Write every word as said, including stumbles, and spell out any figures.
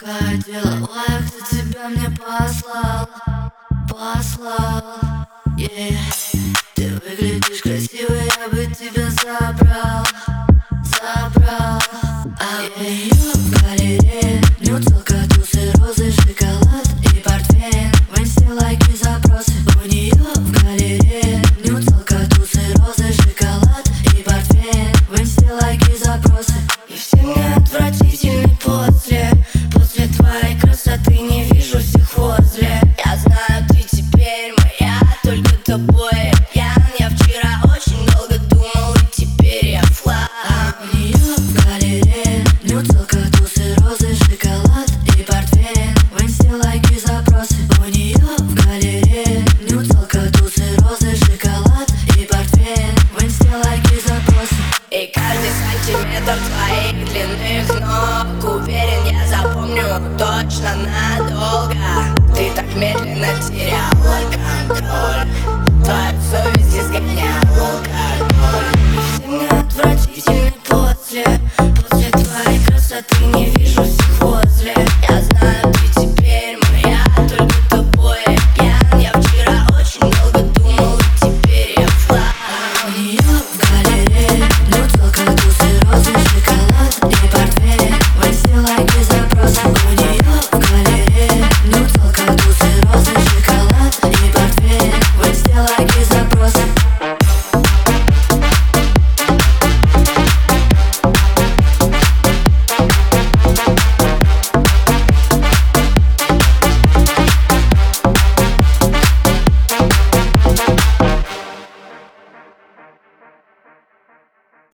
хотела, ой, кто тебя мне послал, послал, yeah. Ты выглядишь красиво, я бы тебя забрал, забрал. А у нее в галерее нюцелка, тусы, розы, шоколад и портфель. В инсте лайки, запросы. У нее в галерее нюцелка, тусы, розы, шоколад и портфель. В инсте лайки, запросы. И все мне отвратительны после. После твоей красоты не вижу всех возле. Я знаю, ты теперь моя, только тобой я пьян. Я вчера очень долго думал, и теперь я флаг. А у нее в галерее нюцелка, тусы, розы, шоколад и портфель. В инсте лайки, запросы. У нее в галерее нюцелка, тусы, розы, шоколад и портфель. В инсте лайки, запросы. И каждый сантиметр твоих длинных ног, уверен, я запомню точно надолго. Ты так медленно теряла контроль.